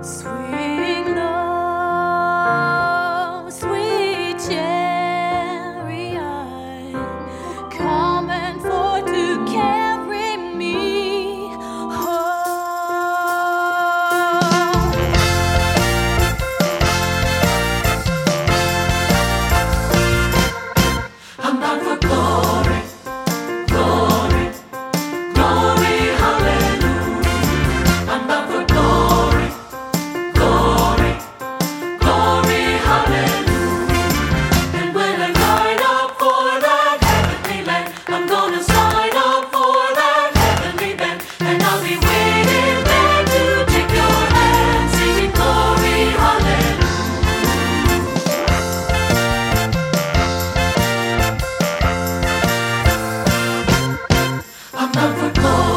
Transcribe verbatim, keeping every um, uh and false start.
Swing low, sweet chariot, coming for to carry me home. I'm bound for glory, glory, glory, hallelujah. I'm bound for glory, glory, glory, hallelujah. And when I line up for that heavenly land, I'm gonna sign up for that heavenly band, and I'll be waiting there to take your hand, singing glory, hallelujah. I'm bound for glory.